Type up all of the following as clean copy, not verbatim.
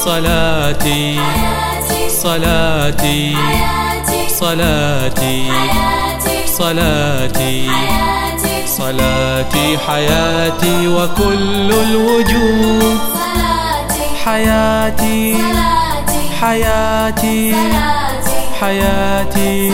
صلاتي صلاتي صلاتي صلاتي صلاتي حياتي وكل الوجود حياتي حياتي حياتي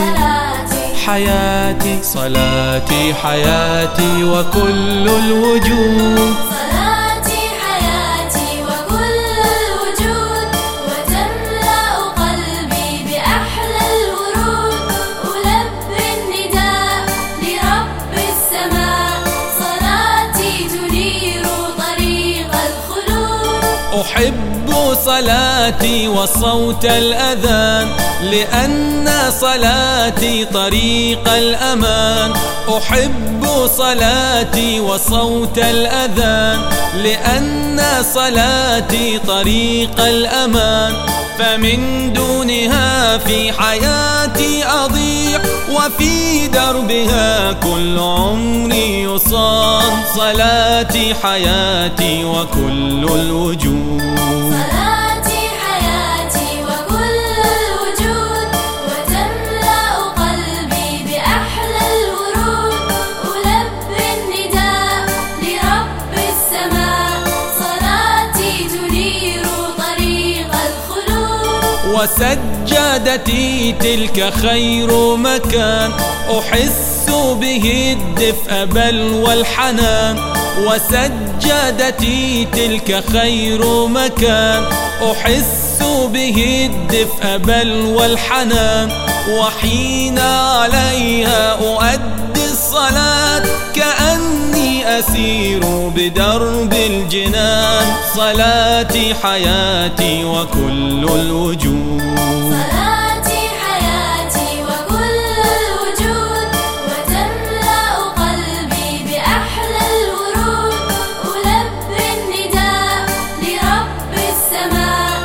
حياتي صلاتي حياتي وكل الوجود صلاتي حياتي وكل الوجود وتملأ قلبي بأحلى الورود ألبي النداء لرب السماء صلاتي تنير طريق الخلود أحب صلاتي وصوت الأذان لأن صلاتي طريق الأمان أحب صلاتي وصوت الأذان لأن صلاتي طريق الأمان فمن دونها في حياتي أضيع وفي دربها كل عمري يصان صلاتي حياتي وكل الوجود صلاتي حياتي وكل الوجود وتملأ قلبي بأحلى الورود ألبي النداء لرب السماء صلاتي تنير طريق الخلود وسجادتي تلك خير مكان أحس به الدفء بل والحنان وسجادتي تلك خير مكان أحس به الدفء بل والحنان وحين عليها أؤدي الصلاة كأني أسير بدرب الجنان صلاتي حياتي وكل الوجود صلاتي حياتي وكل الوجود وتملأ قلبي بأحلى الورود ألبي النداء لرب السماء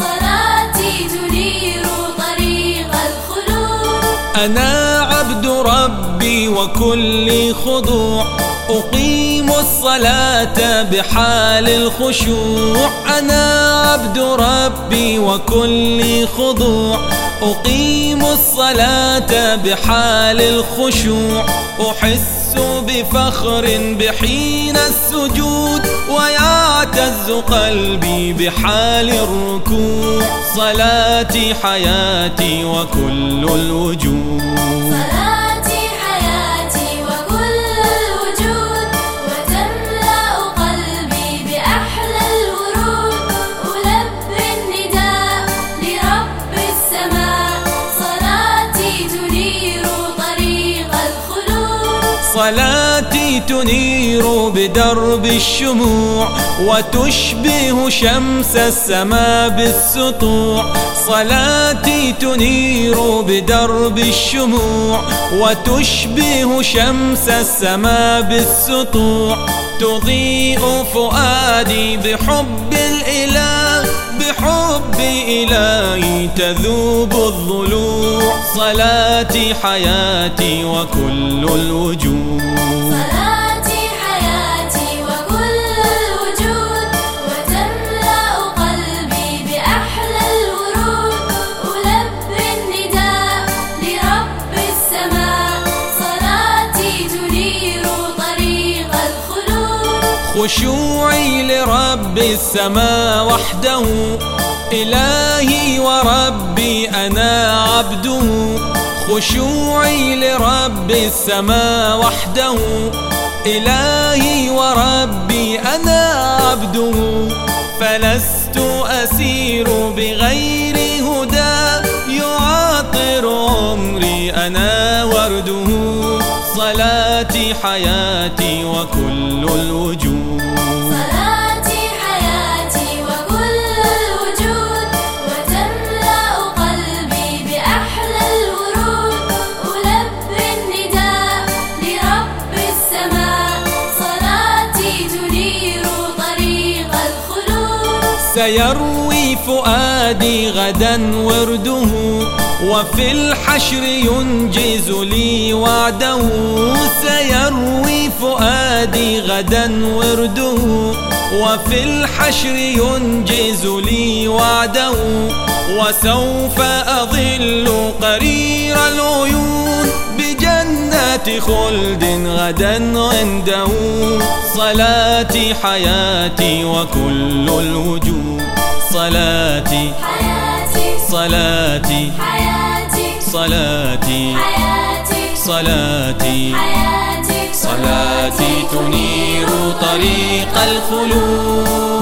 صلاتي تنير طريق الخلود أنا عبد ربي وكل خضوع أقيم الصلاة بحال الخشوع أنا عبد ربي وكل خضوع أقيم الصلاة بحال الخشوع أحس بفخر بحين السجود ويعتز قلبي بحال الركوع صلاتي حياتي وكل الوجود صلاتي حياتي وكل الوجود وتملأ قلبي بأحلى الورود ألبي النداء لرب السماء صلاتي تنير طريق الخلود صلاتي تنير بدرب الشموع وتشبه شمس السماء بالسطوع صلاتي تنير بدرب الشموع وتشبه شمس السماء بالسطوع تضيء فؤادي بحب الإله بحب إلهي تذوب الضلوع صلاتي حياتي وكل الوجود صلاتي حياتي وكل الوجود وتملأ قلبي بأحلى الورود ألبي النداء لرب السماء صلاتي تنير طريق الخلود خشوعي لرب السماء وحده إلهي وربي أنا عبده خشوعي لرب السماء وحده إلهي وربي أنا عبده فلست أسير بغير هدى يعطر عمري أنا ورده صلاتي حياتي وكل الوجود صلاتي حياتي وكل الوجود وتملأ قلبي بأحلى الورود ألبي النداء لرب السماء صلاتي تنير طريق الخلود سيروي سيروي فؤادي غدا ورده، وفي الحشر ينجز لي وعده. سيروي فؤادي غدا ورده، وفي الحشر ينجز لي وعده. وسوف أظل قرير العيون بجنات خلد غدا عنده. صلاتي حياتي وكل الوجود، صلاتي حياتي صلاتي حياتي صلاتي حياتي صلاتي حياتي صلاتي تنير طريق الخلود.